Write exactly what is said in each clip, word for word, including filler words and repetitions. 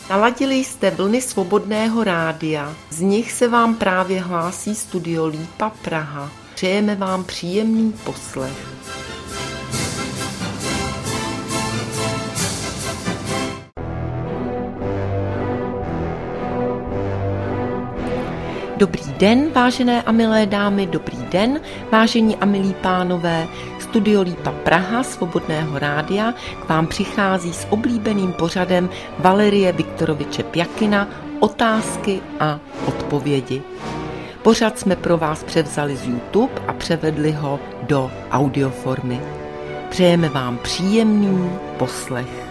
Naladili jste vlny Svobodného rádia, z nich se vám právě hlásí Studio Lípa Praha. Přejeme vám příjemný poslech. Dobrý den, vážené a milé dámy, dobrý den, vážení a milí pánové. Studio Lípa Praha Svobodného rádia k vám přichází s oblíbeným pořadem Valerie Viktoroviče Pjakina Otázky a odpovědi. Pořad jsme pro vás převzali z YouTube a převedli ho do audioformy. Přejeme vám příjemný poslech.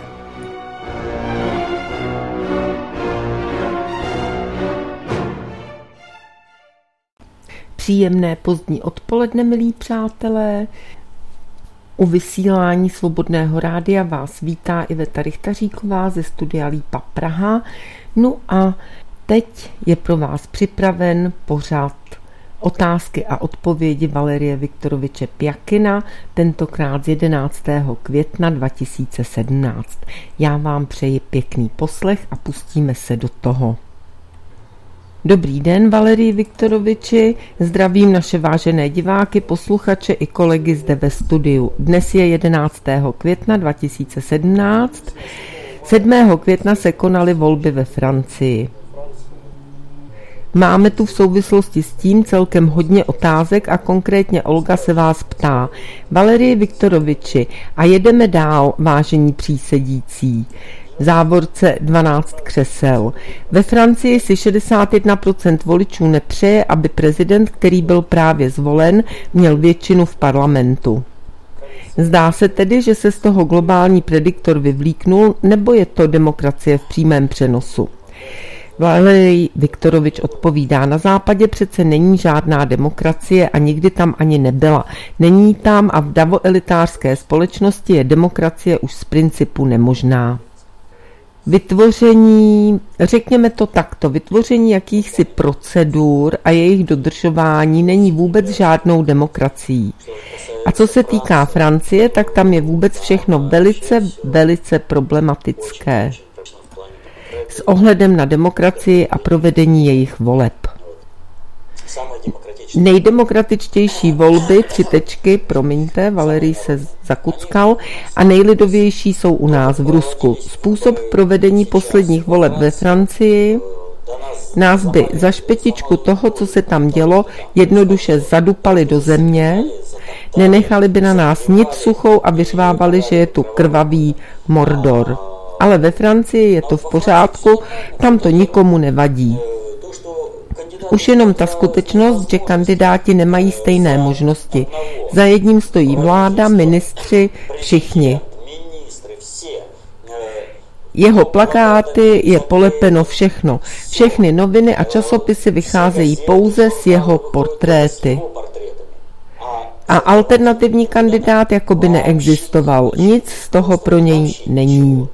Příjemné pozdní odpoledne, milí přátelé. U vysílání Svobodného rádia vás vítá Iveta Richtaříková ze Studia Lípa Praha. No a teď je pro vás připraven pořad Otázky a odpovědi Valerie Viktoroviče Pjakina, tentokrát z jedenáctého května dva tisíce sedmnáct. Já vám přeji pěkný poslech a pustíme se do toho. Dobrý den, Valerii Viktoroviči, zdravím naše vážené diváky, posluchače i kolegy zde ve studiu. Dnes je jedenáctého května dva tisíce sedmnáct. sedmého května se konaly volby ve Francii. Máme tu v souvislosti s tím celkem hodně otázek a konkrétně Olga se vás ptá. Valerii Viktoroviči, a jedeme dál, vážení přísedící. V závorce dvanáct křesel. Ve Francii si šedesát jedna procent voličů nepřeje, aby prezident, který byl právě zvolen, měl většinu v parlamentu. Zdá se tedy, že se z toho globální prediktor vyvlíknul, nebo je to demokracie v přímém přenosu? Valerij Viktorovič odpovídá, na západě přece není žádná demokracie a nikdy tam ani nebyla. Není tam a v davoelitářské společnosti je demokracie už z principu nemožná. Vytvoření, řekněme to takto, vytvoření jakýchsi procedur a jejich dodržování není vůbec žádnou demokracií. A co se týká Francie, tak tam je vůbec všechno velice, velice problematické s ohledem na demokracii a provedení jejich voleb. Nejdemokratičtější volby, tři tečky, promiňte, Valerij se zakuckal, a nejlidovější jsou u nás v Rusku. Způsob provedení posledních voleb ve Francii nás by za špetičku toho, co se tam dělo, jednoduše zadupali do země, nenechali by na nás nic suchou a vyřvávali, že je tu krvavý Mordor. Ale ve Francii je to v pořádku, tam to nikomu nevadí. Už jenom ta skutečnost, že kandidáti nemají stejné možnosti. Za jedním stojí vláda, ministři, všichni. Jeho plakáty je polepeno všechno. Všechny noviny a časopisy vycházejí pouze z jeho portréty. A alternativní kandidát jako by neexistoval. Nic z toho pro něj není.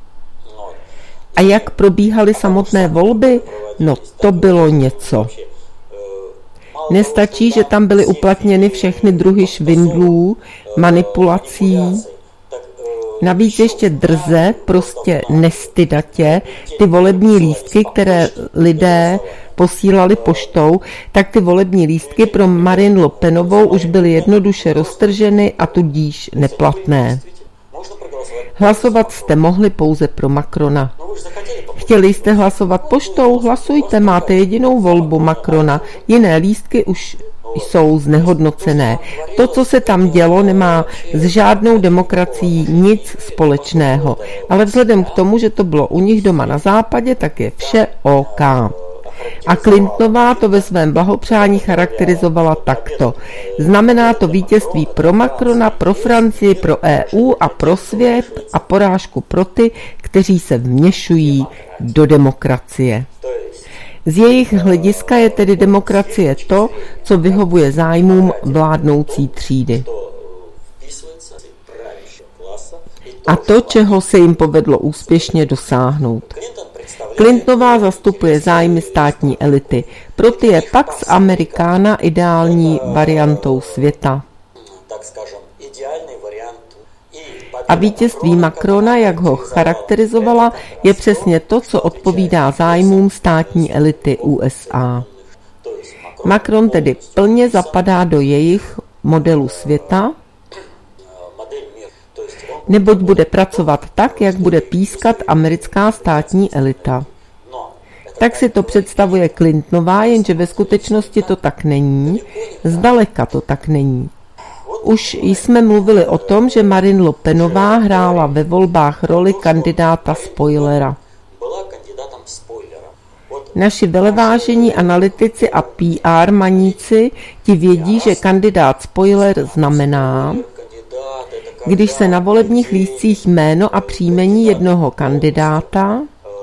A jak probíhaly samotné volby? No to bylo něco. Nestačí, že tam byly uplatněny všechny druhy švindlů, manipulací, navíc ještě drze, prostě nestydatě, ty volební lístky, které lidé posílali poštou, tak ty volební lístky pro Marine Le Penovou už byly jednoduše roztrženy a tudíž neplatné. Hlasovat jste mohli pouze pro Macrona. Chtěli jste hlasovat poštou? Hlasujte, máte jedinou volbu Macrona. Jiné lístky už jsou znehodnocené. To, co se tam dělo, nemá s žádnou demokracií nic společného. Ale vzhledem k tomu, že to bylo u nich doma na západě, tak je vše OK. A Clintonová to ve svém blahopřání charakterizovala takto. Znamená to vítězství pro Macrona, pro Francii, pro E U a pro svět a porážku pro ty, kteří se vměšují do demokracie. Z jejich hlediska je tedy demokracie to, co vyhovuje zájmům vládnoucí třídy. A to, čeho se jim povedlo úspěšně dosáhnout. Clintonová zastupuje zájmy státní elity, pro ty je Pax Americana ideální variantou světa. A vítězství Macrona, jak ho charakterizovala, je přesně to, co odpovídá zájmům státní elity U S A. Macron tedy plně zapadá do jejich modelu světa, neboť bude pracovat tak, jak bude pískat americká státní elita. Tak si to představuje Clintonová, jenže ve skutečnosti to tak není, zdaleka to tak není. Už jsme mluvili o tom, že Marine Le Penová hrála ve volbách roli kandidáta spoilera. Naši velevážení analytici a P R maníci ti vědí, že kandidát spoiler znamená, když se na volebních lístcích jméno a příjmení jednoho kandidáta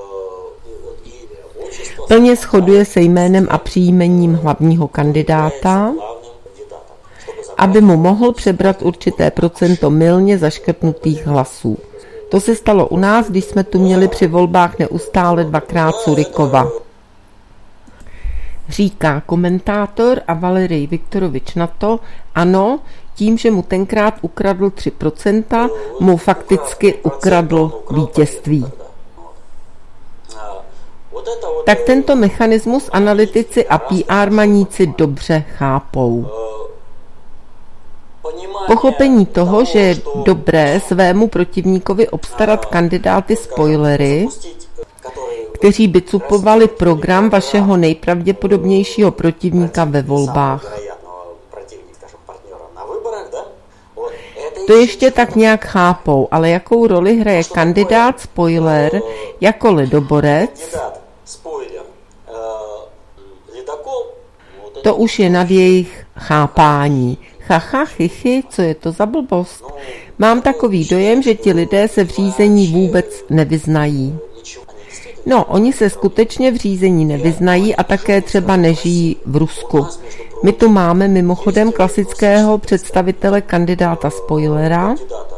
plně shoduje se jménem a příjmením hlavního kandidáta, aby mu mohl přebrat určité procento mylně zaškrtnutých hlasů. To se stalo u nás, když jsme tu měli při volbách neustále dvakrát Surikova. Říká komentátor a Valerij Viktorovič na to, ano, tím, že mu tenkrát ukradl tři procenta, mu fakticky ukradl vítězství. Tak tento mechanismus analytici a P R maníci dobře chápou. Pochopení toho, že je dobré svému protivníkovi obstarat kandidáty spoilery, kteří by cupovali program vašeho nejpravděpodobnějšího protivníka ve volbách. To ještě tak nějak chápou, ale jakou roli hraje kandidát spoiler jako ledoborec, to už je nad jejich chápání. Chacha, chichy, co je to za blbost? Mám takový dojem, že ti lidé se v řízení vůbec nevyznají. No, oni se skutečně v řízení nevyznají a také třeba nežijí v Rusku. My tu máme mimochodem klasického představitele kandidáta spoilera,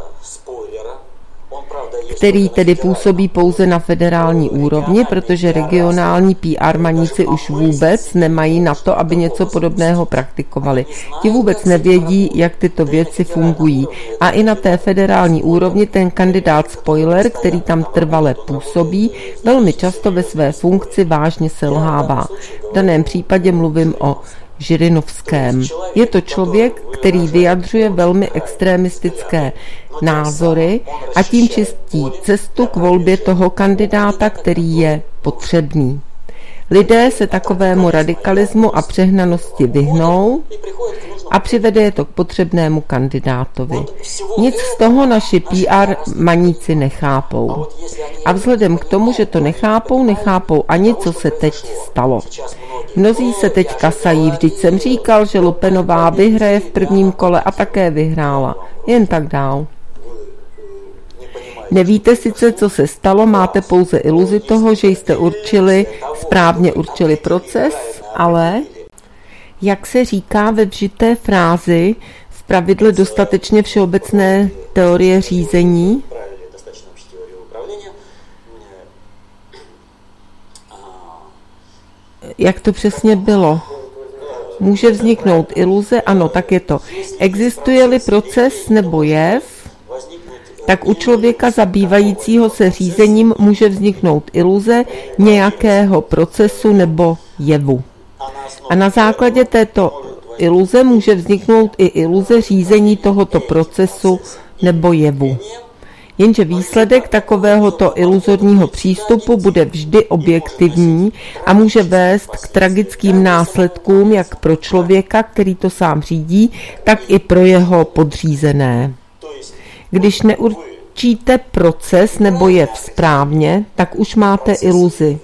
který tedy působí pouze na federální úrovni, protože regionální P R maníci už vůbec nemají na to, aby něco podobného praktikovali. Ti vůbec nevědí, jak tyto věci fungují. A i na té federální úrovni ten kandidát spoiler, který tam trvale působí, velmi často ve své funkci vážně selhává. V daném případě mluvím o Žirinovském. Je to člověk, který vyjadřuje velmi extremistické názory a tím čistí cestu k volbě toho kandidáta, který je potřebný. Lidé se takovému radikalismu a přehnanosti vyhnou a přivede je to k potřebnému kandidátovi. Nic z toho naši P R maníci nechápou. A vzhledem k tomu, že to nechápou, nechápou ani, co se teď stalo. Mnozí se teď kasají, vždyť jsem říkal, že Le Penová vyhraje v prvním kole a také vyhrála. Jen tak dál. Nevíte sice, co se stalo, máte pouze iluzi toho, že jste určili, správně určili proces, ale, jak se říká ve vžité frázi, v pravidle dostatečně všeobecné teorie řízení, jak to přesně bylo? Může vzniknout iluze? Ano, tak je to. Existuje-li proces nebo jev, tak u člověka zabývajícího se řízením může vzniknout iluze nějakého procesu nebo jevu. A na základě této iluze může vzniknout i iluze řízení tohoto procesu nebo jevu. Jenže výsledek takovéhoto iluzorního přístupu bude vždy objektivní a může vést k tragickým následkům jak pro člověka, který to sám řídí, tak i pro jeho podřízené. Když neurčíte proces nebo jev správně, tak už máte iluzi.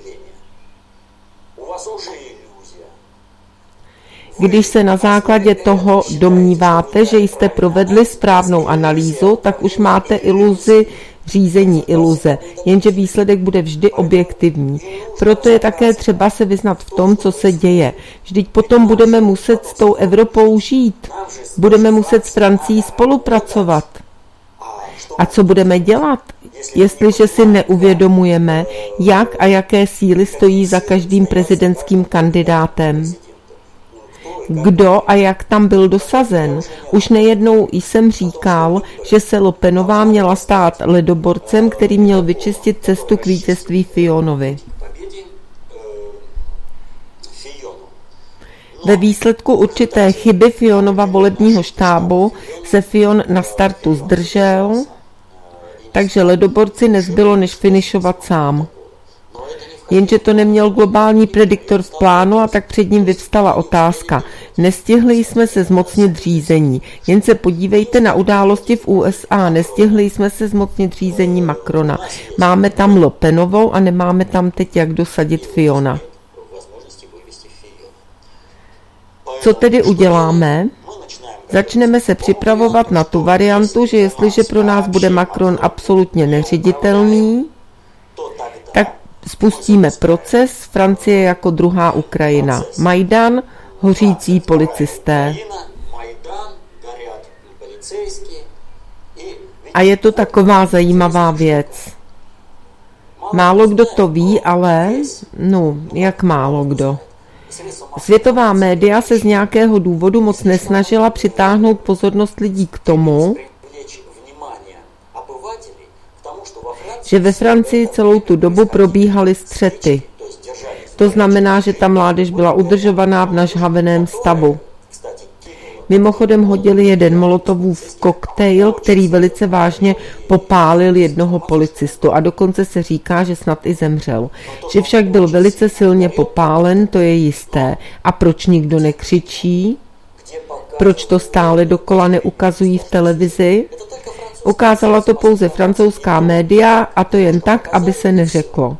Když se na základě toho domníváte, že jste provedli správnou analýzu, tak už máte iluzi řízení iluze, jenže výsledek bude vždy objektivní. Proto je také třeba se vyznat v tom, co se děje. Vždyť potom budeme muset s tou Evropou žít. Budeme muset s Francií spolupracovat. A co budeme dělat, jestliže si neuvědomujeme, jak a jaké síly stojí za každým prezidentským kandidátem? kdo a jak tam byl dosazen. Už nejednou jsem říkal, že se Le Penová měla stát ledoborcem, který měl vyčistit cestu k vítězství Fionovi. Ve výsledku určité chyby Fionova volebního štábu se Fion na startu zdržel, takže ledoborci nezbylo než finišovat sám. Jenže to neměl globální prediktor v plánu a tak před ním vyvstala otázka. Nestihli jsme se zmocnit řízení. Jen se podívejte na události v U S A. Nestihli jsme se zmocnit řízení Macrona. Máme tam Le Penovou a nemáme tam teď jak dosadit Fiona. Co tedy uděláme? Začneme se připravovat na tu variantu, že jestliže pro nás bude Macron absolutně neředitelný, tak spustíme proces Francie jako druhá Ukrajina. Majdan, hořící policisté. A je to taková zajímavá věc. Málo kdo to ví, ale, no, jak málo kdo. Světová média se z nějakého důvodu moc nesnažila přitáhnout pozornost lidí k tomu, že ve Francii celou tu dobu probíhaly střety. To znamená, že ta mládež byla udržovaná v nažhaveném stavu. Mimochodem hodili jeden molotovův koktejl, který velice vážně popálil jednoho policistu a dokonce se říká, že snad i zemřel. Že však byl velice silně popálen, to je jisté. A proč nikdo nekřičí? Proč to stále dokola neukazují v televizi? Ukázala to pouze francouzská média a to jen tak, aby se neřeklo.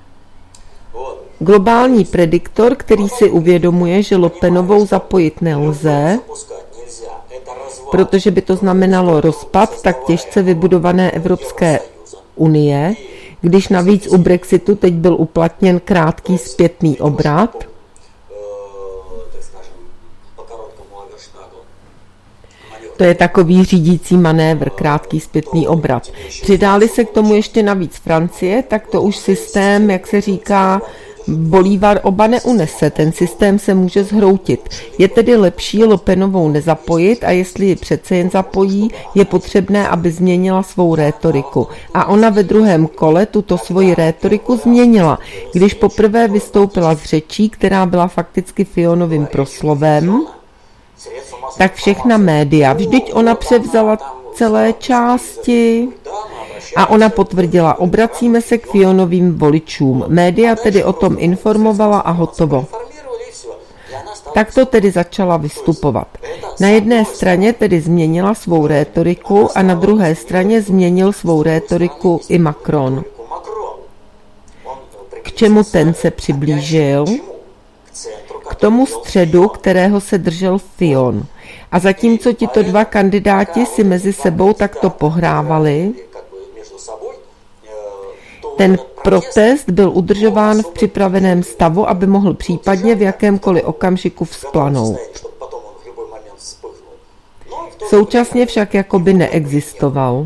Globální prediktor, který si uvědomuje, že Le Penovou zapojit nelze, protože by to znamenalo rozpad tak těžce vybudované Evropské unie, když navíc u Brexitu teď byl uplatněn krátký zpětný obrat. To je takový řídící manévr, krátký zpětný obrat. Přidáli se k tomu ještě navíc Francie, tak to už systém, jak se říká, Bolívar oba neunese, ten systém se může zhroutit. Je tedy lepší Le Penovou nezapojit a jestli ji přece jen zapojí, je potřebné, aby změnila svou rétoriku. A ona ve druhém kole tuto svoji rétoriku změnila, když poprvé vystoupila z řečí, která byla fakticky Fionovým proslovem, tak všechna média, vždyť ona převzala celé části a ona potvrdila, obracíme se k Fionovým voličům. Média tedy o tom informovala a hotovo. Tak to tedy začala vystupovat. Na jedné straně tedy změnila svou rétoriku a na druhé straně změnil svou rétoriku i Macron. K čemu ten se přiblížil? K tomu středu, kterého se držel Fion. A zatímco tito dva kandidáti si mezi sebou takto pohrávali, ten protest byl udržován v připraveném stavu, aby mohl případně v jakémkoliv okamžiku vzplanout. Současně však jakoby neexistoval.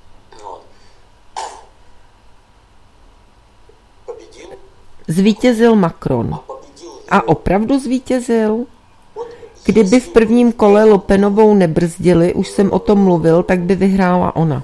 Zvítězil Macron. A opravdu zvítězil? Kdyby v prvním kole Le Penovou nebrzdili, už jsem o tom mluvil, tak by vyhrála ona.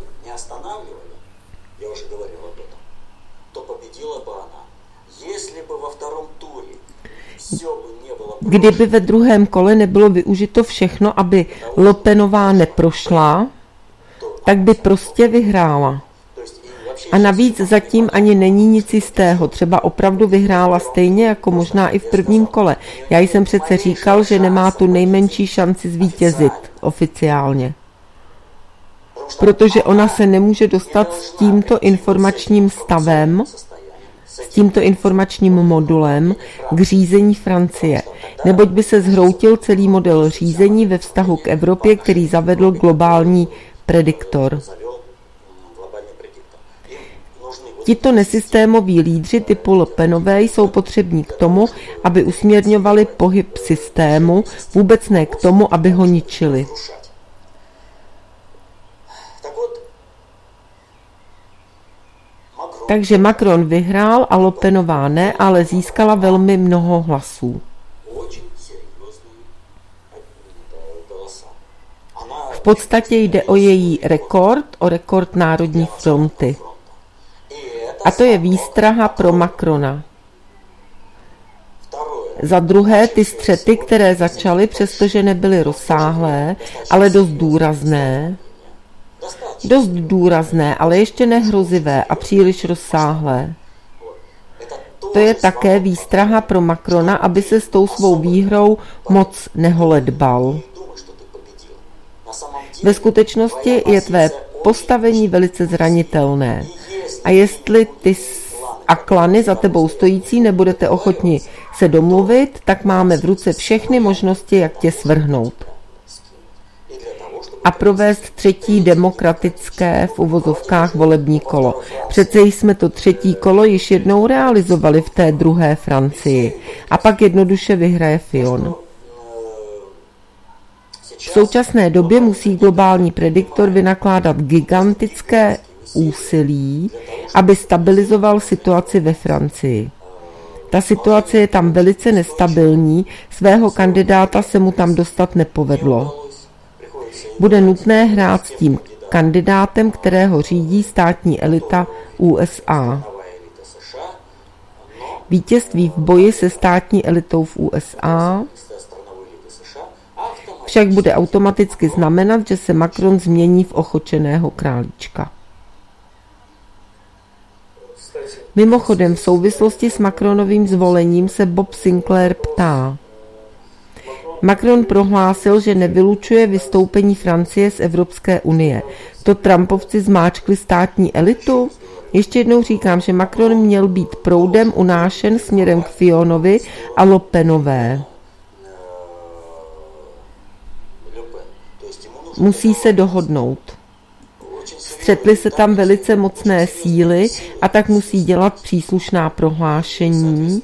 Kdyby ve druhém kole nebylo využito všechno, aby Le Penová neprošla, tak by prostě vyhrála. A navíc zatím ani není nic jistého. Třeba opravdu vyhrála stejně jako možná i v prvním kole. Já jsem přece říkal, že nemá tu nejmenší šanci zvítězit oficiálně. Protože ona se nemůže dostat s tímto informačním stavem, s tímto informačním modulem k řízení Francie. Neboť by se zhroutil celý model řízení ve vztahu k Evropě, který zavedl globální prediktor. Tito nesystémoví lídři typu Le Penové jsou potřební k tomu, aby usměrňovali pohyb systému, vůbec ne k tomu, aby ho ničili. Takže Macron vyhrál a Le Penová ne, ale získala velmi mnoho hlasů. podstatě jde o její rekord, o rekord Národní fronty. A to je výstraha pro Macrona. Za druhé, ty střety, které začaly, přestože nebyly rozsáhlé, ale dost důrazné, dost důrazné, ale ještě nehrozivé a příliš rozsáhlé. To je také výstraha pro Macrona, aby se s tou svou výhrou moc neholedbal. Ve skutečnosti je tvé postavení velice zranitelné. A jestli ty a klany za tebou stojící nebudete ochotni se domluvit, tak máme v ruce všechny možnosti, jak tě svrhnout. A provést třetí demokratické v uvozovkách volební kolo. Přece jsme to třetí kolo již jednou realizovali v té druhé Francii. A pak jednoduše vyhraje Fillon. V současné době musí globální prediktor vynakládat gigantické úsilí, aby stabilizoval situaci ve Francii. Ta situace je tam velice nestabilní, svého kandidáta se mu tam dostat nepovedlo. Bude nutné hrát s tím kandidátem, kterého řídí státní elita U S A. Vítězství v boji se státní elitou v U S A však bude automaticky znamenat, že se Macron změní v ochočeného králíčka. Mimochodem, v souvislosti s Macronovým zvolením se Bob Sinclair ptá. Macron prohlásil, že nevylučuje vystoupení Francie z Evropské unie. To Trumpovci zmáčkli státní elitu? Ještě jednou říkám, že Macron měl být proudem unášen směrem k Fillonovi a Le Penové. Musí se dohodnout. Střetly se tam velice mocné síly a tak musí dělat příslušná prohlášení,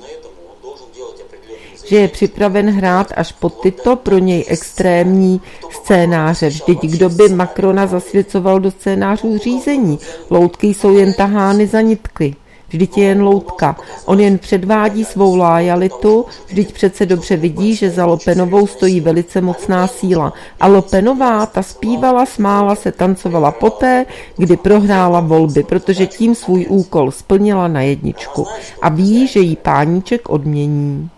že je připraven hrát až po tyto pro něj extrémní scénáře. Vždyť kdo by Macrona zasvěcoval do scénářů řízení? Loutky jsou jen tahány za nitky. Vždyť je jen loutka. On jen předvádí svou lojalitu, vždyť přece dobře vidí, že za Le Penovou stojí velice mocná síla. A Le Penová, ta zpívala, smála se, tancovala poté, kdy prohrála volby, protože tím svůj úkol splnila na jedničku. A ví, že jí páníček odmění.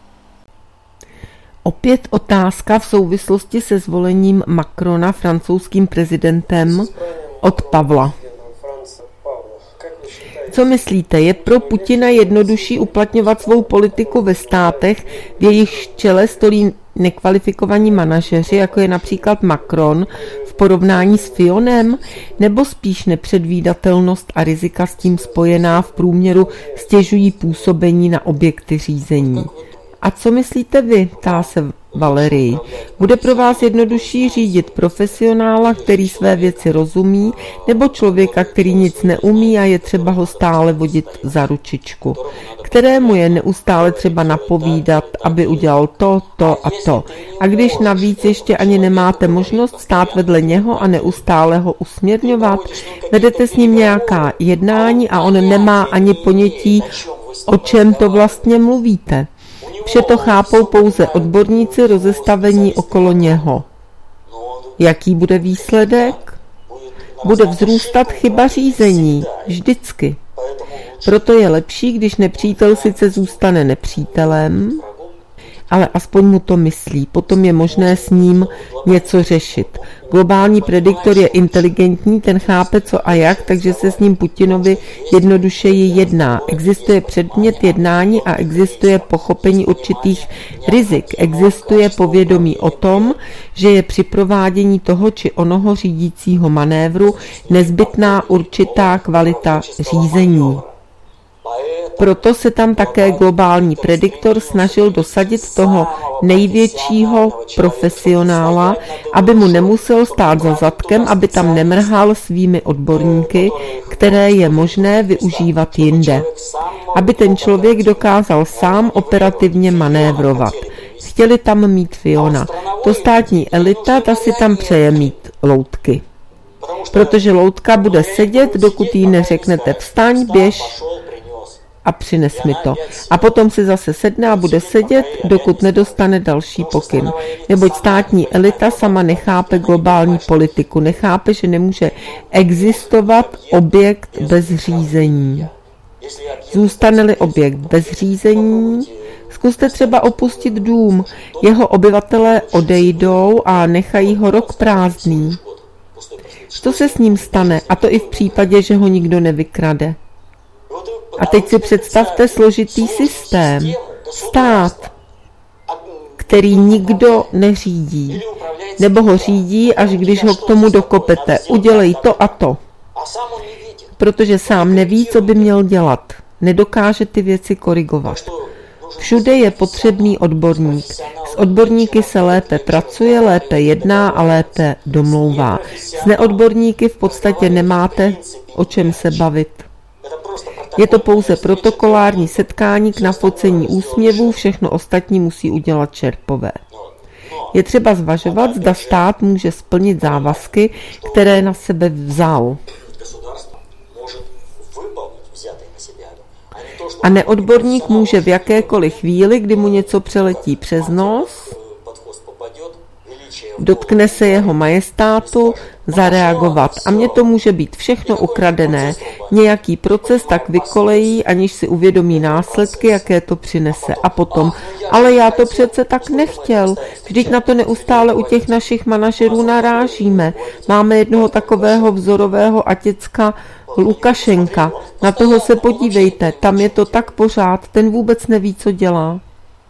Opět otázka v souvislosti se zvolením Macrona francouzským prezidentem od Pavla. Co myslíte, je pro Putina jednodušší uplatňovat svou politiku ve státech, v jejich čele stolí nekvalifikovaní manažeři, jako je například Macron, v porovnání s Fillonem, nebo spíš nepředvídatelnost a rizika s tím spojená v průměru stěžují působení na objekty řízení? A co myslíte vy, ptá se Valerii. Bude pro vás jednodušší řídit profesionála, který své věci rozumí, nebo člověka, který nic neumí a je třeba ho stále vodit za ručičku, kterému je neustále třeba napovídat, aby udělal to, to a to. A když navíc ještě ani nemáte možnost stát vedle něho a neustále ho usměrňovat, vedete s ním nějaká jednání a on nemá ani ponětí, o čem to vlastně mluvíte. Vše to chápou pouze odborníci rozestavení okolo něho. Jaký bude výsledek? Bude vzrůstat chyba řízení, vždycky. Proto je lepší, když nepřítel sice zůstane nepřítelem, ale aspoň mu to myslí, potom je možné s ním něco řešit. Globální prediktor je inteligentní, ten chápe co a jak, takže se s ním Putinovi jednodušeji jedná. Existuje předmět jednání a existuje pochopení určitých rizik. Existuje povědomí o tom, že je při provádění toho či onoho řídícího manévru nezbytná určitá kvalita řízení. Proto se tam také globální prediktor snažil dosadit toho největšího profesionála, aby mu nemusel stát za zadkem, aby tam nemrhal svými odborníky, které je možné využívat jinde. Aby ten člověk dokázal sám operativně manévrovat. Chtěli tam mít Fillona. To státní elita, ta si tam přeje mít loutky. Protože loutka bude sedět, dokud jí neřeknete vstaň, běž a přines mi to. A potom si zase sedne a bude sedět, dokud nedostane další pokyn. Neboť státní elita sama nechápe globální politiku, nechápe, že nemůže existovat objekt bez řízení. Zůstane-li objekt bez řízení, zkuste třeba opustit dům. Jeho obyvatelé odejdou a nechají ho rok prázdný. Co se s ním stane? A to i v případě, že ho nikdo nevykrade. A teď si představte složitý systém. Stát, který nikdo neřídí. Nebo ho řídí, až když ho k tomu dokopete. Udělej to a to. Protože sám neví, co by měl dělat. Nedokáže ty věci korigovat. Všude je potřebný odborník. S odborníky se lépe pracuje, lépe jedná a lépe domlouvá. S neodborníky v podstatě nemáte o čem se bavit. Je to pouze protokolární setkání k nafocení úsměvů, všechno ostatní musí udělat šerpové. Je třeba zvažovat, zda stát může splnit závazky, které na sebe vzal. A neodborník může v jakékoliv chvíli, kdy mu něco přeletí přes nos, dotkne se jeho majestátu, zareagovat. A mně to může být všechno ukradené. Nějaký proces tak vykolejí, aniž si uvědomí následky, jaké to přinese. A potom, ale já to přece tak nechtěl. Vždyť na to neustále u těch našich manažerů narážíme. Máme jednoho takového vzorového atěcka Lukašenka. Na toho se podívejte, tam je to tak pořád, ten vůbec neví, co dělá.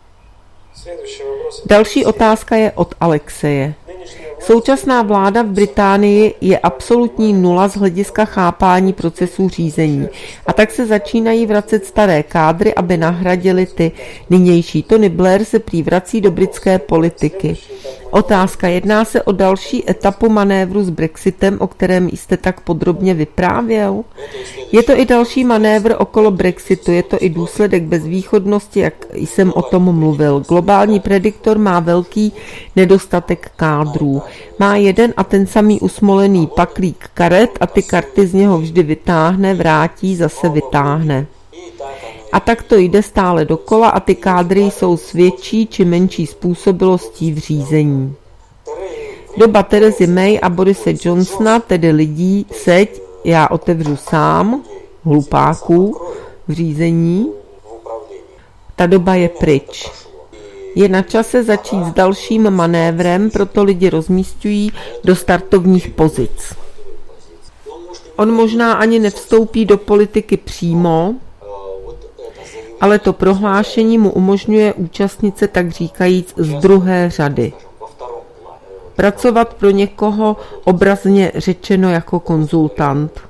Další otázka je od Alexeje. Současná vláda v Británii je absolutní nula z hlediska chápání procesů řízení. A tak se začínají vracet staré kádry, aby nahradili ty nynější. Tony Blair se prý vrací do britské politiky. Otázka, jedná se o další etapu manévru s Brexitem, o kterém jste tak podrobně vyprávěl? Je to i další manévr okolo Brexitu, je to i důsledek bezvýchodnosti, jak jsem o tom mluvil. Globální prediktor má velký nedostatek kádrů. Má jeden a ten samý usmolený paklík karet a ty karty z něho vždy vytáhne, vrátí, zase vytáhne. A tak to jde stále dokola a ty kádry jsou s větší či menší způsobilostí v řízení. Doba Terezy May a Borise Johnsona, tedy lidí, seď, já otevřu sám, hlupáků, v řízení, ta doba je pryč. Je na čase začít s dalším manévrem, proto lidi rozmísťují do startovních pozic. On možná ani nevstoupí do politiky přímo, ale to prohlášení mu umožňuje účastnit se tak říkajíc z druhé řady. Pracovat pro někoho obrazně řečeno jako konzultant.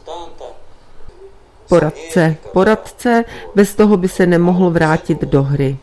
Poradce. Poradce, bez toho by se nemohl vrátit do hry.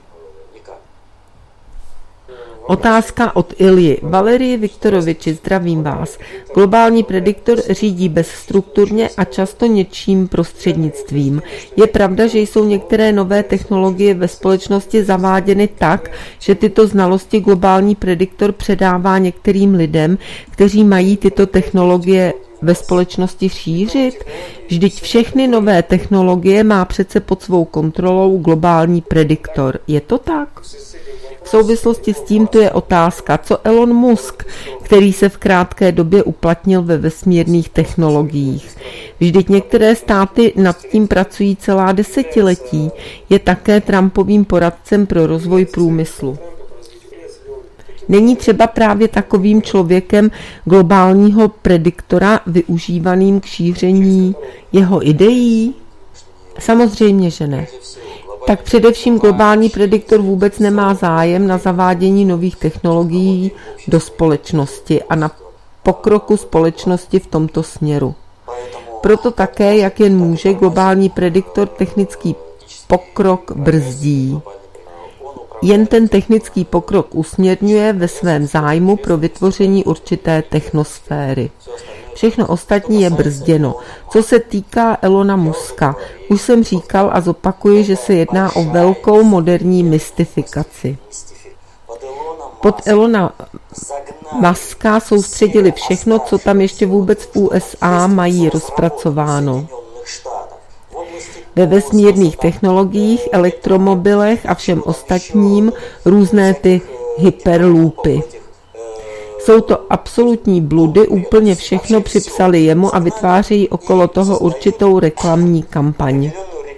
Otázka od Ilji. Valerii Viktoroviči, zdravím vás. Globální prediktor řídí bezstrukturně a často něčím prostřednictvím. Je pravda, že jsou některé nové technologie ve společnosti zaváděny tak, že tyto znalosti globální prediktor předává některým lidem, kteří mají tyto technologie ve společnosti šířit? Vždyť všechny nové technologie má přece pod svou kontrolou globální prediktor. Je to tak? V souvislosti s tímto je otázka, co Elon Musk, který se v krátké době uplatnil ve vesmírných technologiích. Vždyť některé státy nad tím pracují celá desetiletí, je také Trumpovým poradcem pro rozvoj průmyslu. Není třeba právě takovým člověkem globálního prediktora využívaným k šíření jeho ideí? Samozřejmě, že ne. Tak především globální prediktor vůbec nemá zájem na zavádění nových technologií do společnosti a na pokroku společnosti v tomto směru. Proto také, jak jen může, globální prediktor technický pokrok brzdí. Jen ten technický pokrok usměrňuje ve svém zájmu pro vytvoření určité technosféry. Všechno ostatní je brzděno. Co se týká Elona Muska, už jsem říkal a zopakuji, že se jedná o velkou moderní mystifikaci. Pod Elona Muska soustředili všechno, co tam ještě vůbec v U S A mají rozpracováno. Ve vesmírných technologiích, elektromobilech a všem ostatním různé ty hyperloopy. Jsou to absolutní bludy, úplně všechno připsali jemu a vytvářejí okolo toho určitou reklamní kampaň.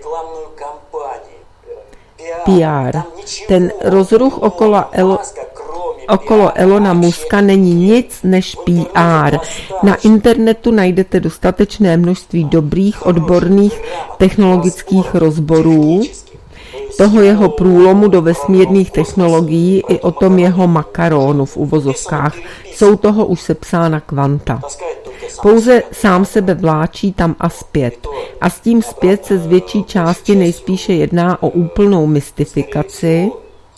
P R. Ten rozruch okolo, Elo, okolo Elona Muska není nic než P R. Na internetu najdete dostatečné množství dobrých, odborných technologických rozborů toho jeho průlomu do vesmírných technologií i o tom jeho makaronu v uvozovkách. Jsou toho už sepsána kvanta. Pouze sám sebe vláčí tam a zpět. A s tím zpět se z větší části nejspíše jedná o úplnou mystifikaci,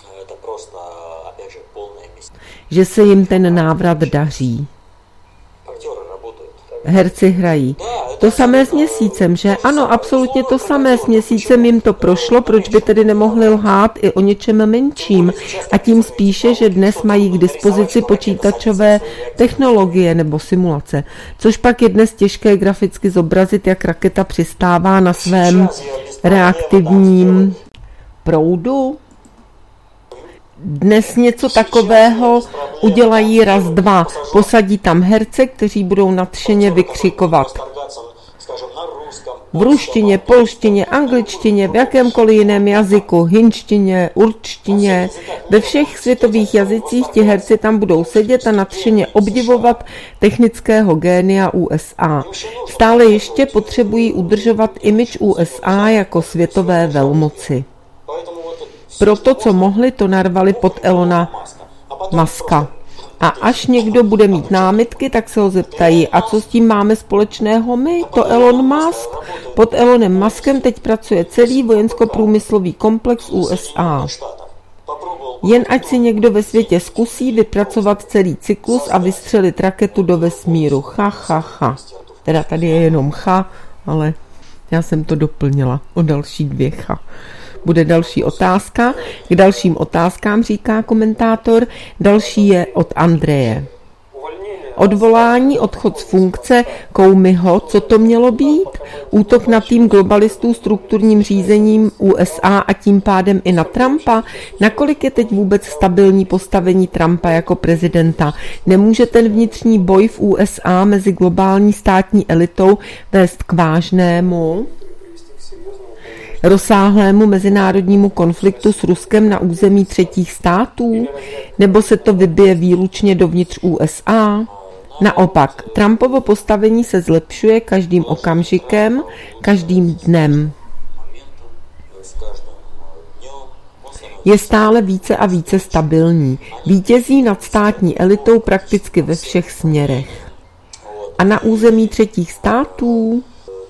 že se jim ten návrat daří. Herci hrají. To samé s Měsícem, že? Ano, absolutně to samé s Měsícem jim to prošlo, proč by tedy nemohli lhát i o něčem menším? A tím spíše, že dnes mají k dispozici počítačové technologie nebo simulace, což pak je dnes těžké graficky zobrazit, jak raketa přistává na svém reaktivním proudu. Dnes něco takového udělají raz, dva. Posadí tam herce, kteří budou nadšeně vykřikovat v ruštině, polštině, angličtině, v jakémkoliv jiném jazyku, hinštině, určtině. Ve všech světových jazycích ti herci tam budou sedět a nadšeně obdivovat technického génia U S A. Stále ještě potřebují udržovat image U S A jako světové velmoci. Proto, co mohli, to narvali pod Elona Muska. A až někdo bude mít námitky, tak se ho zeptají, a co s tím máme společného my, to Elon Musk? Pod Elonem Muskem teď pracuje celý vojensko-průmyslový komplex U S A. Jen ať si někdo ve světě zkusí vypracovat celý cyklus a vystřelit raketu do vesmíru. Ha, ha, ha. Teda tady je jenom cha, ale já jsem to doplnila o další dvě cha. Bude další otázka. K dalším otázkám říká komentátor. Další je od Andreje. Odvolání, odchod z funkce Comeyho, co to mělo být? Útok na tým globalistů strukturním řízením U S A a tím pádem i na Trumpa? Nakolik je teď vůbec stabilní postavení Trumpa jako prezidenta? Nemůže ten vnitřní boj v U S A mezi globální státní elitou vést k vážnému, rozsáhlému mezinárodnímu konfliktu s Ruskem na území třetích států? Nebo se to vybije výlučně dovnitř U S A? Naopak, Trumpovo postavení se zlepšuje každým okamžikem, každým dnem. Je stále více a více stabilní. Vítězí nad státní elitou prakticky ve všech směrech. A na území třetích států?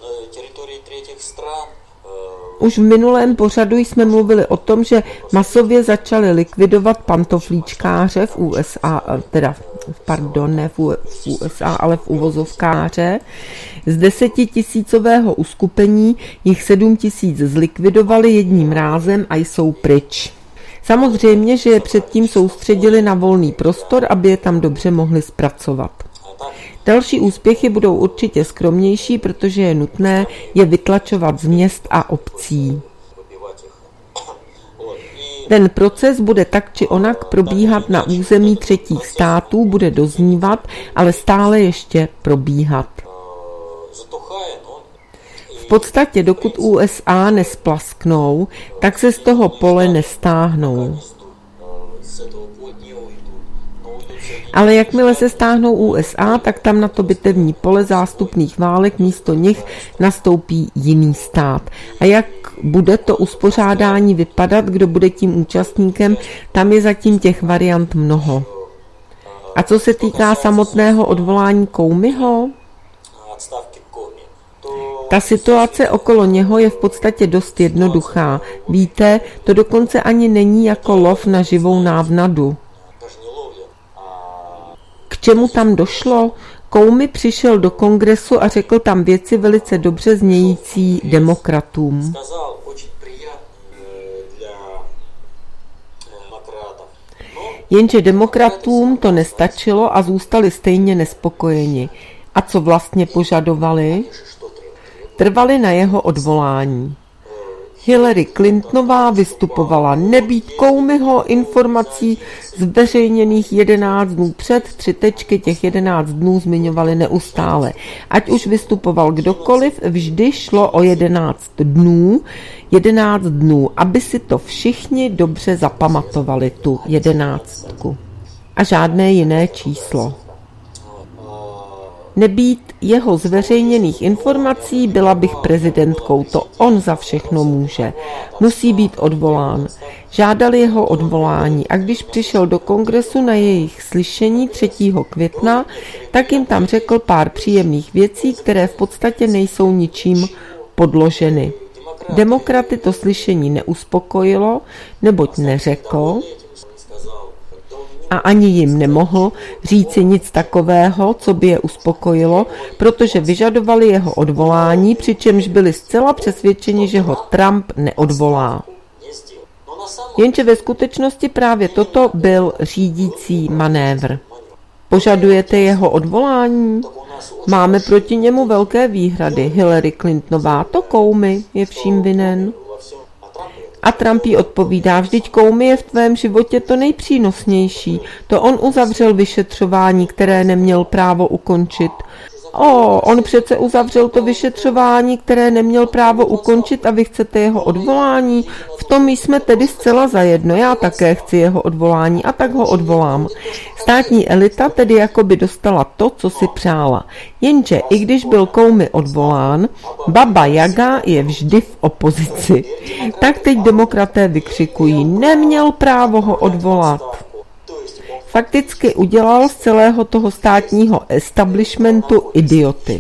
Už v minulém pořadu jsme mluvili o tom, že masově začali likvidovat pantoflíčkáře v U S A, teda, pardon, ne v U S A, ale v uvozovkáře. Z desetitisícového uskupení jich sedm tisíc zlikvidovali jedním rázem a jsou pryč. Samozřejmě, že je předtím soustředili na volný prostor, aby je tam dobře mohli zpracovat. Další úspěchy budou určitě skromnější, protože je nutné je vytlačovat z měst a obcí. Ten proces bude tak či onak probíhat na území třetích států, bude doznívat, ale stále ještě probíhat. V podstatě, dokud U S A nesplasknou, tak se z toho pole nestáhnou. Ale jakmile se stáhnou U S A, tak tam na to bitevní pole zástupných válek místo nich nastoupí jiný stát. A jak bude to uspořádání vypadat, kdo bude tím účastníkem, tam je zatím těch variant mnoho. A co se týká samotného odvolání Comeyho, ta situace okolo něho je v podstatě dost jednoduchá. Víte, to dokonce ani není jako lov na živou návnadu. K čemu tam došlo? Comey přišel do kongresu a řekl tam věci velice dobře znějící demokratům. Jenže demokratům to nestačilo a zůstali stejně nespokojeni. A co vlastně požadovali? Trvali na jeho odvolání. Hillary Clintonová vystupovala nebýt Comeyho informací zveřejněných jedenáct dnů před, tři tečky těch jedenáct dnů zmiňovali neustále. Ať už vystupoval kdokoliv, vždy šlo o jedenáct dnů, jedenáct dnů, aby si to všichni dobře zapamatovali, tu jedenáctku. A žádné jiné číslo. Nebýt jeho zveřejněných informací, byla bych prezidentkou, to on za všechno může. Musí být odvolán. Žádali jeho odvolání a když přišel do kongresu na jejich slyšení třetího května, tak jim tam řekl pár příjemných věcí, které v podstatě nejsou ničím podloženy. Demokraty to slyšení neuspokojilo, neboť neřekl, a ani jim nemohl říci nic takového, co by je uspokojilo, protože vyžadovali jeho odvolání, přičemž byli zcela přesvědčeni, že ho Trump neodvolá. Jenže ve skutečnosti právě toto byl řídící manévr. Požadujete jeho odvolání? Máme proti němu velké výhrady. Hillary Clintonová, to Comey je vším vinen. A Trump jí odpovídá, vždyť Comey je v tvém životě to nejpřínosnější. To on uzavřel vyšetřování, které neměl právo ukončit. O, on přece uzavřel to vyšetřování, které neměl právo ukončit a vy chcete jeho odvolání? V tom jsme tedy zcela zajedno, já také chci jeho odvolání a tak ho odvolám. Státní elita tedy jakoby dostala to, co si přála. Jenže i když byl Comey odvolán, Baba Jaga je vždy v opozici. Tak teď demokraté vykřikují, neměl právo ho odvolat. Fakticky udělal z celého toho státního establishmentu idioty.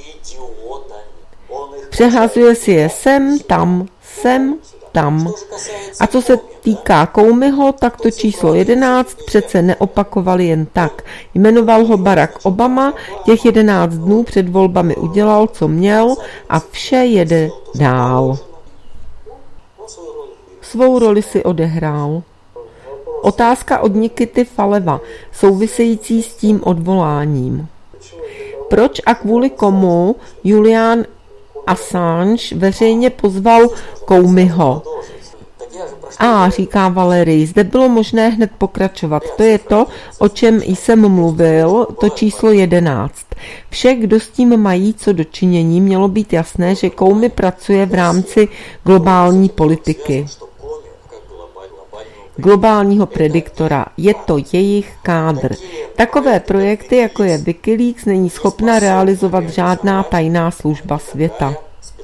Přehazuje si je sem, tam, sem, tam. A co se týká Comeyho, tak to číslo jedenáct přece neopakovali jen tak. Jmenoval ho Barack Obama, těch jedenáct dnů před volbami udělal, co měl a vše jede dál. Svou roli si odehrál. Otázka od Nikity Faleva, související s tím odvoláním. Proč a kvůli komu Julian Assange veřejně pozval Comeyho? A, říká Valerie, zde bylo možné hned pokračovat. To je to, o čem jsem mluvil, to číslo jedenáct. Vše, kdo s tím mají co dočinění, mělo být jasné, že Comey pracuje v rámci globální politiky. Globálního prediktora. Je to jejich kádr. Takové projekty, jako je Wikileaks, není schopna realizovat žádná tajná služba světa.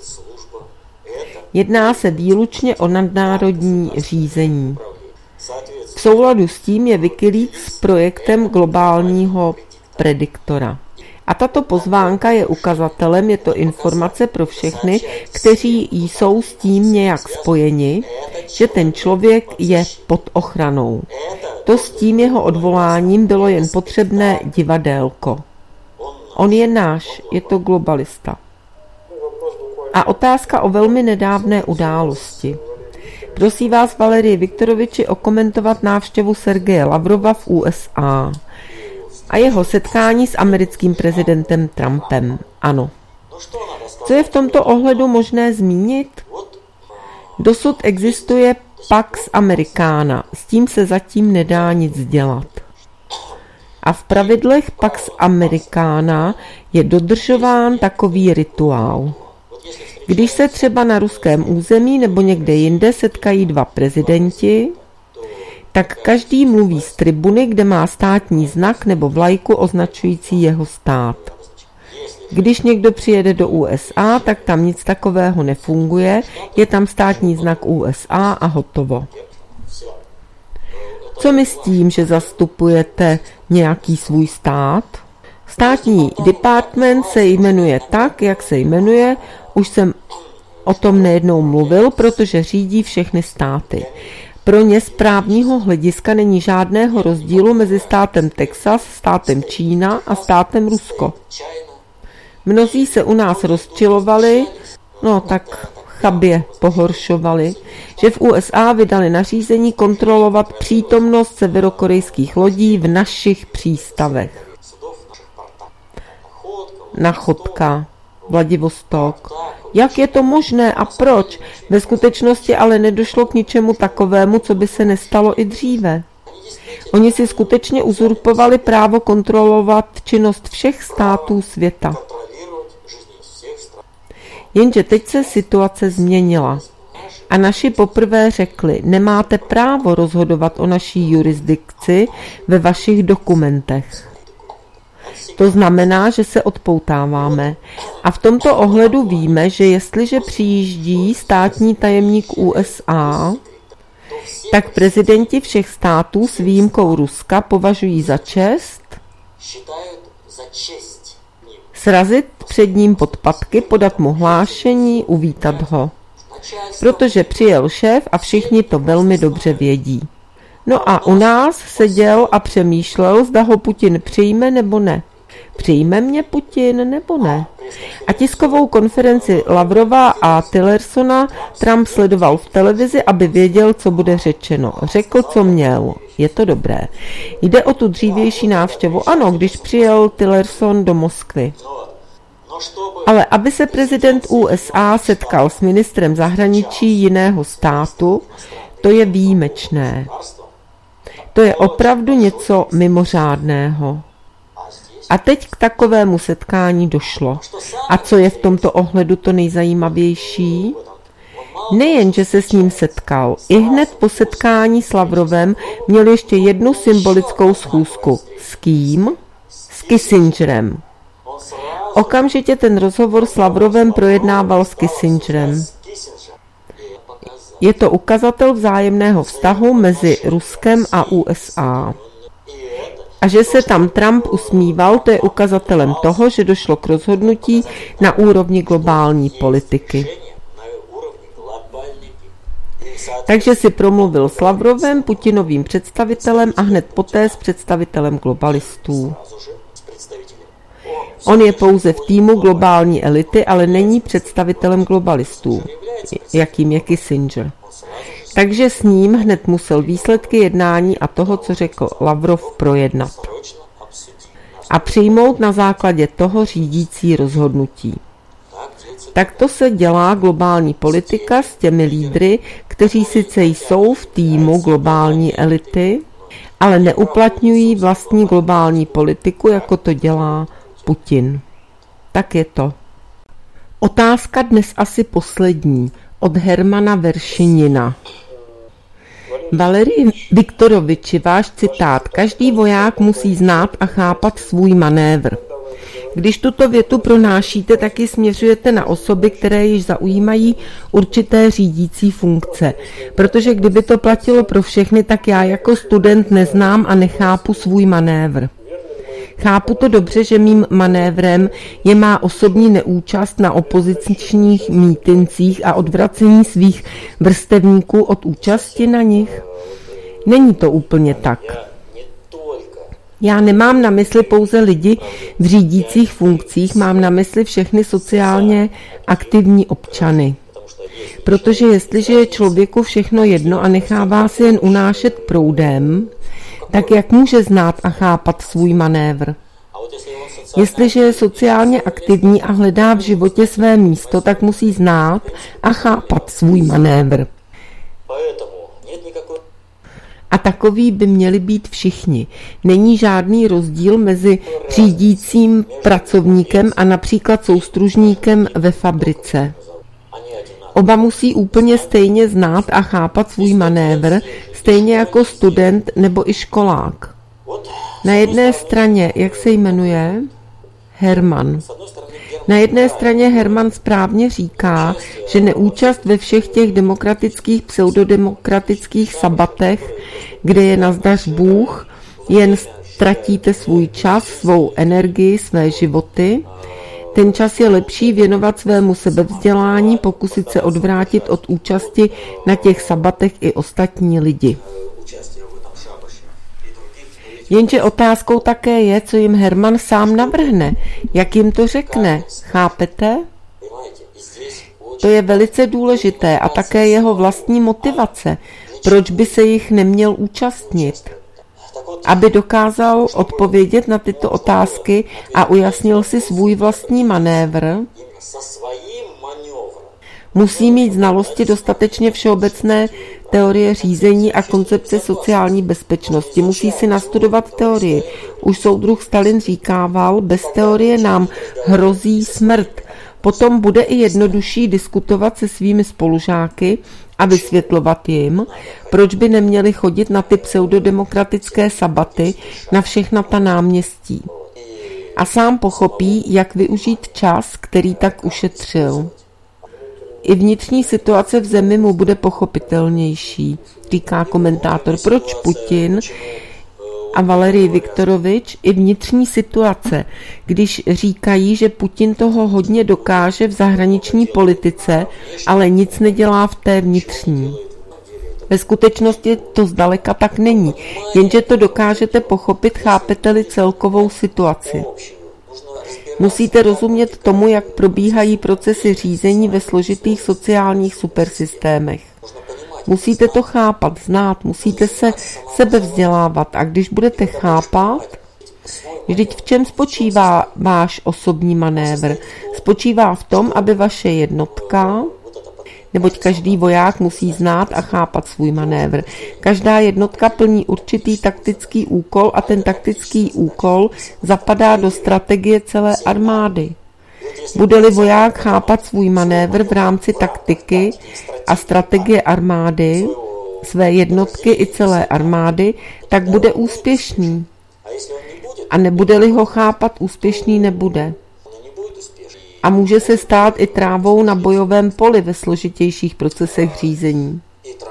Jedná se výlučně o nadnárodní řízení. V souladu s tím je Wikileaks projektem globálního prediktora. A tato pozvánka je ukazatelem, je to informace pro všechny, kteří jsou s tím nějak spojeni, že ten člověk je pod ochranou. To s tím jeho odvoláním bylo jen potřebné divadélko. On je náš, je to globalista. A otázka o velmi nedávné události. Prosím vás, Valerii Viktoroviči, okomentovat návštěvu Sergeje Lavrova v U S A a jeho setkání s americkým prezidentem Trumpem. Ano. Co je v tomto ohledu možné zmínit? Dosud existuje Pax Americana, s tím se zatím nedá nic dělat. A v pravidlech Pax Americana je dodržován takový rituál. Když se třeba na ruském území nebo někde jinde setkají dva prezidenti, tak každý mluví z tribuny, kde má státní znak nebo vlajku označující jeho stát. Když někdo přijede do U S A, tak tam nic takového nefunguje, je tam státní znak U S A a hotovo. Co my s tím, že zastupujete nějaký svůj stát? Státní department se jmenuje tak, jak se jmenuje, už jsem o tom nejednou mluvil, protože řídí všechny státy. Pro ně z právního hlediska není žádného rozdílu mezi státem Texas, státem Čína a státem Rusko. Mnozí se u nás rozčilovali, no tak chabě pohoršovali, že v U S A vydali nařízení kontrolovat přítomnost severokorejských lodí v našich přístavech. Nachodka, Vladivostok, Jak je to možné a proč? Ve skutečnosti ale nedošlo k ničemu takovému, co by se nestalo i dříve. Oni si skutečně uzurpovali právo kontrolovat činnost všech států světa. Jenže teď se situace změnila. A naši poprvé řekli, nemáte právo rozhodovat o naší jurisdikci ve vašich dokumentech. To znamená, že se odpoutáváme. A v tomto ohledu víme, že jestliže přijíždí státní tajemník U S A, tak prezidenti všech států s výjimkou Ruska považují za čest srazit před ním podpatky, podat mu hlášení, uvítat ho. Protože přijel šéf a všichni to velmi dobře vědí. No a u nás seděl a přemýšlel, zda ho Putin přijme nebo ne. Přijme mě Putin nebo ne? A tiskovou konferenci Lavrova a Tillersona Trump sledoval v televizi, aby věděl, co bude řečeno. Řekl, co měl. Je to dobré. Jde o tu dřívější návštěvu. Ano, když přijel Tillerson do Moskvy. Ale aby se prezident U S A setkal s ministrem zahraničí jiného státu, to je výjimečné. To je opravdu něco mimořádného. A teď k takovému setkání došlo. A co je v tomto ohledu to nejzajímavější? Nejen, že se s ním setkal, i hned po setkání s Lavrovem měl ještě jednu symbolickou schůzku. S kým? S Kissingerem. Okamžitě ten rozhovor s Lavrovem projednával s Kissingerem. Je to ukazatel vzájemného vztahu mezi Ruskem a U S A. A že se tam Trump usmíval, to je ukazatelem toho, že došlo k rozhodnutí na úrovni globální politiky. Takže si promluvil s Lavrovem, Putinovým představitelem a hned poté s představitelem globalistů. On je pouze v týmu globální elity, ale není představitelem globalistů, jakým je Kissinger. Takže s ním hned musel výsledky jednání a toho, co řekl Lavrov, projednat. A přijmout na základě toho řídící rozhodnutí. Takto se dělá globální politika s těmi lídry, kteří sice jsou v týmu globální elity, ale neuplatňují vlastní globální politiku, jako to dělá Putin. Tak je to. Otázka dnes asi poslední. Od Hermana Veršinina. Valerij Viktoroviči, váš citát. Každý voják musí znát a chápat svůj manévr. Když tuto větu pronášíte, taky směřujete na osoby, které již zaujímají určité řídící funkce. Protože kdyby to platilo pro všechny, tak já jako student neznám a nechápu svůj manévr. Chápu to dobře, že mým manévrem je má osobní neúčast na opozičních mítincích a odvracení svých vrstevníků od účasti na nich. Není to úplně tak. Já nemám na mysli pouze lidi v řídících funkcích, mám na mysli všechny sociálně aktivní občany. Protože jestliže je člověku všechno jedno a nechává si jen unášet proudem, tak jak může znát a chápat svůj manévr? Jestliže je sociálně aktivní a hledá v životě své místo, tak musí znát a chápat svůj manévr. A takový by měli být všichni. Není žádný rozdíl mezi řídícím pracovníkem a například soustružníkem ve fabrice. Oba musí úplně stejně znát a chápat svůj manévr, stejně jako student nebo i školák. Na jedné straně, jak se jmenuje? Herman. Na jedné straně Herman správně říká, že neúčast ve všech těch demokratických, pseudodemokratických sabatech, kde je nazdař Bůh, jen ztratíte svůj čas, svou energii, své životy. Ten čas je lepší věnovat svému sebevzdělání, pokusit se odvrátit od účasti na těch sabatech i ostatní lidi. Jenže otázkou také je, co jim Herman sám navrhne, jak jim to řekne. Chápete? To je velice důležité a také jeho vlastní motivace, proč by se jich neměl účastnit. Aby dokázal odpovědět na tyto otázky a ujasnil si svůj vlastní manévr, Musí mít znalosti dostatečně všeobecné teorie řízení a koncepce sociální bezpečnosti. Musí si nastudovat teorii. Už soudruh Stalin říkával, bez teorie nám hrozí smrt. Potom bude i jednodušší diskutovat se svými spolužáky a vysvětlovat jim, proč by neměli chodit na ty pseudodemokratické sabaty na všechna ta náměstí. A sám pochopí, jak využít čas, který tak ušetřil. I vnitřní situace v zemi mu bude pochopitelnější, říká komentátor. Proč Putin a Valerij Viktorovič i vnitřní situace, když říkají, že Putin toho hodně dokáže v zahraniční politice, ale nic nedělá v té vnitřní. Ve skutečnosti to zdaleka tak není, jenže to dokážete pochopit, chápete-li celkovou situaci. Musíte rozumět tomu, jak probíhají procesy řízení ve složitých sociálních supersystémech. Musíte to chápat, znát, musíte se sebevzdělávat a když budete chápat, vždyť v čem spočívá váš osobní manévr? Spočívá v tom, aby vaše jednotka, neboť každý voják musí znát a chápat svůj manévr. Každá jednotka plní určitý taktický úkol a ten taktický úkol zapadá do strategie celé armády. Bude-li voják chápat svůj manévr v rámci taktiky a strategie armády, své jednotky i celé armády, tak bude úspěšný. A nebude-li ho chápat, úspěšný nebude. A může se stát i trávou na bojovém poli ve složitějších procesech řízení.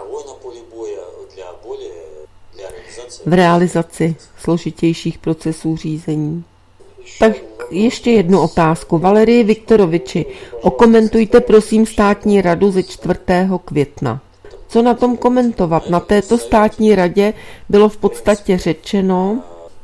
V realizaci složitějších procesů řízení. Tak ještě jednu otázku. Valerij Viktoroviči, okomentujte prosím státní radu ze čtvrtého května. Co na tom komentovat? Na této státní radě bylo v podstatě řečeno,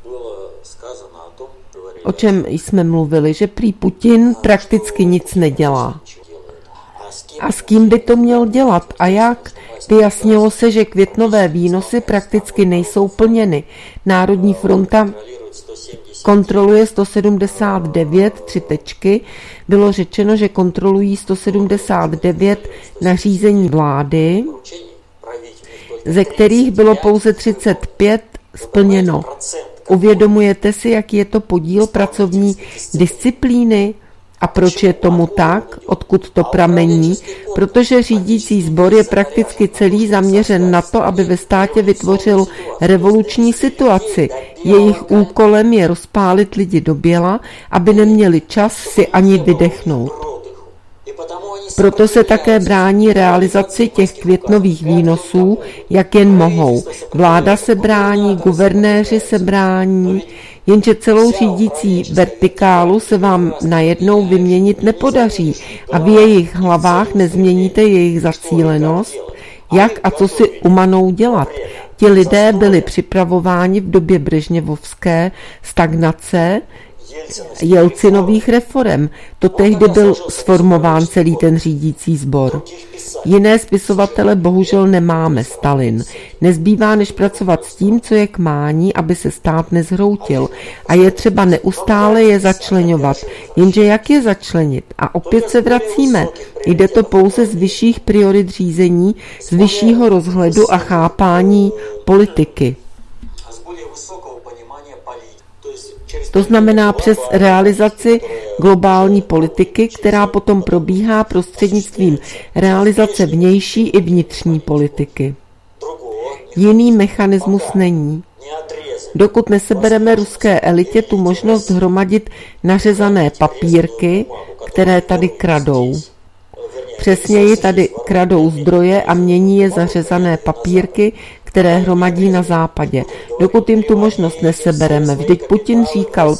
o čem jsme mluvili, že prý Putin prakticky nic nedělá. A s kým by to měl dělat a jak? Vyjasnilo se, že květnové výnosy prakticky nejsou plněny. Národní fronta kontroluje sto sedmdesát devět, tři tečky. Bylo řečeno, že kontrolují sto sedmdesát devět nařízení vlády, ze kterých bylo pouze třicet pět splněno. Uvědomujete si, jaký je to podíl pracovní disciplíny? A proč je tomu tak? Odkud to pramení? Protože řídící sbor je prakticky celý zaměřen na to, aby ve státě vytvořil revoluční situaci. Jejich úkolem je rozpálit lidi do běla, aby neměli čas si ani vydechnout. Proto se také brání realizaci těch květnových výnosů, jak jen mohou. Vláda se brání, guvernéři se brání, jenže celou řídící vertikálu se vám najednou vyměnit nepodaří a v jejich hlavách nezměníte jejich zacílenost, jak a co si umanou dělat. Ti lidé byli připravováni v době brežněvovské stagnace, Jelcinových reforem. To tehdy byl sformován celý ten řídící sbor. Jiné spisovatele bohužel nemáme, Stalin. Nezbývá než pracovat s tím, co je k mání, aby se stát nezhroutil. A je třeba neustále je začleňovat. Jenže jak je začlenit? A opět se vracíme. Jde to pouze z vyšších priorit řízení, z vyššího rozhledu a chápání politiky. To znamená přes realizaci globální politiky, která potom probíhá prostřednictvím realizace vnější i vnitřní politiky. Jiný mechanismus není. Dokud nesebereme ruské elitě tu možnost hromadit nařezané papírky, které tady kradou. Přesněji tady kradou zdroje a mění je za řezané papírky, které hromadí na západě. Dokud jim tu možnost nesebereme. Vždyť Putin říkal,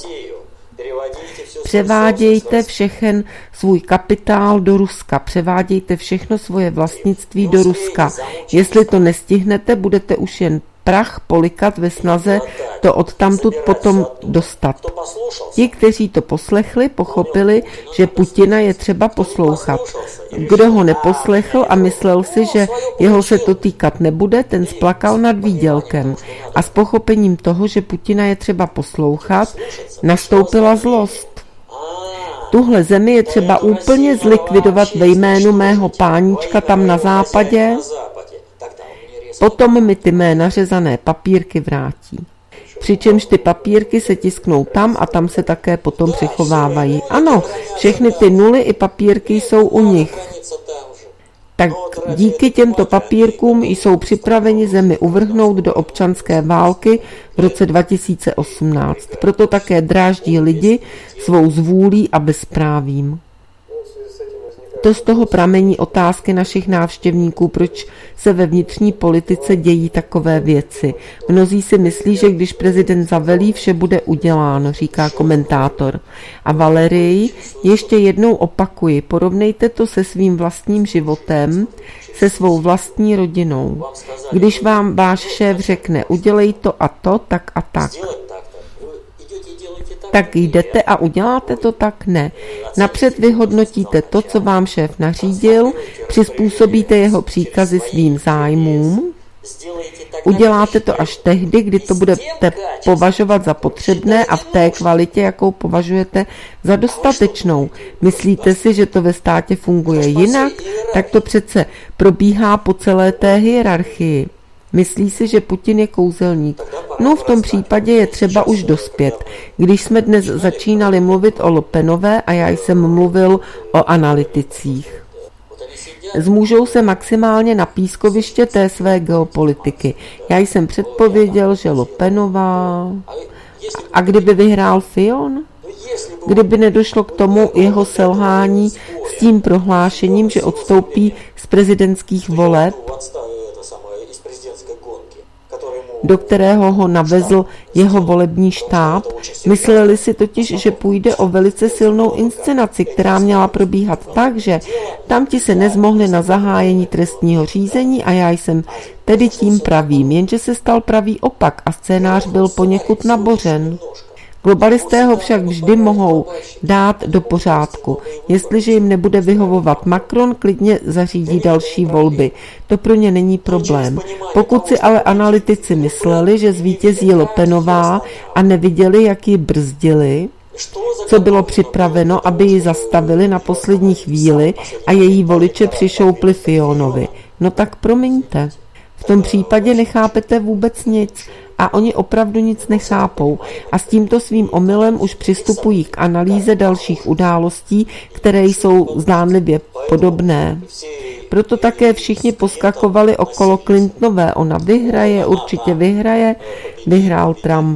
převádějte všechen svůj kapitál do Ruska, převádějte všechno svoje vlastnictví do Ruska. Jestli to nestihnete, budete už jen prach polikat ve snaze to odtamtud potom dostat. Ti, kteří to poslechli, pochopili, že Putina je třeba poslouchat. Kdo ho neposlechl a myslel si, že jeho se to týkat nebude, ten splakal nad výdělkem. A s pochopením toho, že Putina je třeba poslouchat, nastoupila zlost. Tuhle zemi je třeba úplně zlikvidovat ve jménu mého páníčka tam na západě, potom mi ty mé nařezané papírky vrátí. Přičemž ty papírky se tisknou tam a tam se také potom přechovávají. Ano, všechny ty nuly i papírky jsou u nich. Tak díky těmto papírkům jsou připraveni zemi uvrhnout do občanské války v roce dva tisíce osmnáct. Proto také dráždí lidi svou zvůlí a bezprávím. To z toho pramení otázky našich návštěvníků, proč se ve vnitřní politice dějí takové věci. Mnozí si myslí, že když prezident zavelí, vše bude uděláno, říká komentátor. A Valerii, ještě jednou opakuji, porovnejte to se svým vlastním životem, se svou vlastní rodinou. Když vám váš šéf řekne, udělej to a to, tak a tak. Tak jdete a uděláte to tak? Ne. Napřed vyhodnotíte to, co vám šéf nařídil, přizpůsobíte jeho příkazy svým zájmům, uděláte to až tehdy, kdy to budete považovat za potřebné a v té kvalitě, jakou považujete za dostatečnou. Myslíte si, že to ve státě funguje jinak? Tak to přece probíhá po celé té hierarchii. Myslí si, že Putin je kouzelník. No v tom případě je třeba už dospět. Když jsme dnes začínali mluvit o Le Penové a já jsem mluvil o analyticích. Zmůžou se maximálně na pískoviště té své geopolitiky. Já jsem předpověděl, že Le Penová... A kdyby vyhrál Fillon? Kdyby nedošlo k tomu jeho selhání s tím prohlášením, že odstoupí z prezidentských voleb, do kterého ho navezl jeho volební štáb. Mysleli si totiž, že půjde o velice silnou inscenaci, která měla probíhat tak, že tamti se nezmohli na zahájení trestního řízení a já jsem tedy tím pravým, jenže se stal pravý opak a scénář byl poněkud nabořen. Globalisté ho však vždy mohou dát do pořádku. Jestliže jim nebude vyhovovat Macron, klidně zařídí další volby. To pro ně není problém. Pokud si ale analytici mysleli, že zvítězí Le Penová a neviděli, jak ji brzdili, co bylo připraveno, aby ji zastavili na poslední chvíli a její voliče přišoupli Fillonovi. No tak promiňte. V tom případě nechápete vůbec nic. A oni opravdu nic nechápou a s tímto svým omylem už přistupují k analýze dalších událostí, které jsou zdánlivě podobné. Proto také všichni poskakovali okolo Clintonové. Ona vyhraje, určitě vyhraje, vyhrál Trump.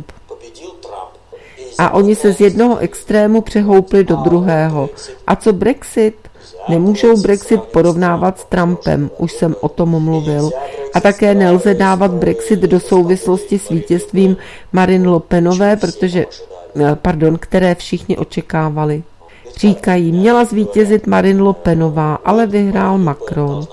A oni se z jednoho extrému přehoupli do druhého. A co Brexit? Nemůžou Brexit porovnávat s Trumpem, už jsem o tom mluvil. A také nelze dávat Brexit do souvislosti s vítězstvím Marine Le Penové, protože, pardon, které všichni očekávali. Říkají, měla zvítězit Marine Le Penová, ale vyhrál Macron.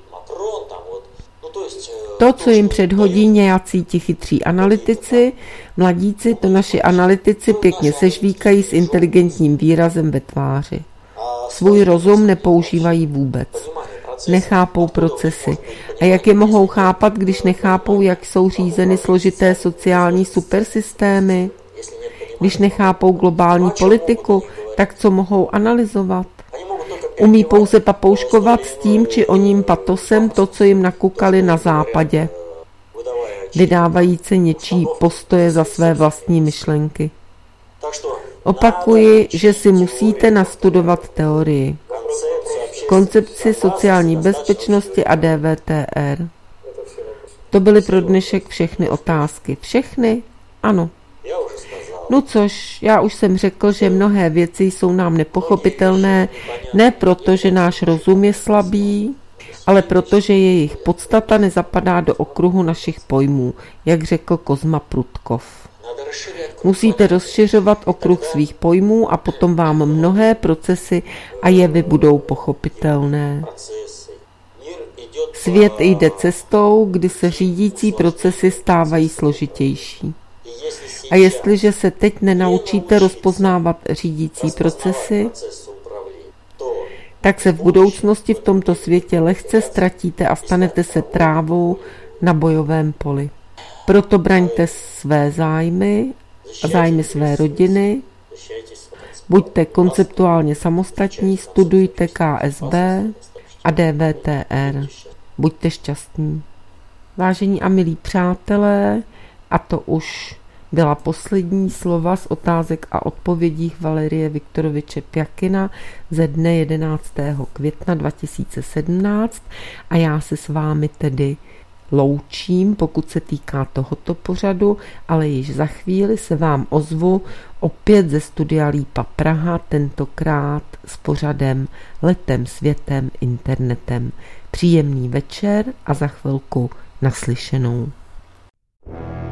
To, co jim předhodí nějací ti chytří analytici, mladíci, to naši analytici pěkně sežvíkají s inteligentním výrazem ve tváři. Svůj rozum nepoužívají vůbec. Nechápou procesy. A jak je mohou chápat, když nechápou, jak jsou řízeny složité sociální supersystémy? Když nechápou globální politiku, tak co mohou analyzovat? Umí pouze papouškovat s tím či oním patosem to, co jim nakukali na západě, vydávající něčí postoje za své vlastní myšlenky. Opakuji, že si musíte nastudovat teorii, koncepci sociální bezpečnosti a D V T R. To byly pro dnešek všechny otázky. Všechny? Ano. No což, já už jsem řekl, že mnohé věci jsou nám nepochopitelné, ne proto, že náš rozum je slabý, ale proto, že jejich podstata nezapadá do okruhu našich pojmů, jak řekl Kozma Prutkov. Musíte rozšiřovat okruh svých pojmů a potom vám mnohé procesy a jevy budou pochopitelné. Svět jde cestou, kdy se řídící procesy stávají složitější. A jestliže se teď nenaučíte rozpoznávat řídící procesy, tak se v budoucnosti v tomto světě lehce ztratíte a stanete se trávou na bojovém poli. Proto braňte své zájmy a zájmy své rodiny Buďte konceptuálně samostatní, studujte K S B a D V T R. Buďte šťastní. Vážení a milí přátelé, a to už byla poslední slova z otázek a odpovědí Valerie Viktoroviče Pjakina ze dne jedenáctého května dva tisíce sedmnáct a já se s vámi tedy loučím, pokud se týká tohoto pořadu, ale již za chvíli se vám ozvu opět ze studia Lípa Praha, tentokrát s pořadem Letem světem internetem. Příjemný večer a za chvilku naslyšenou.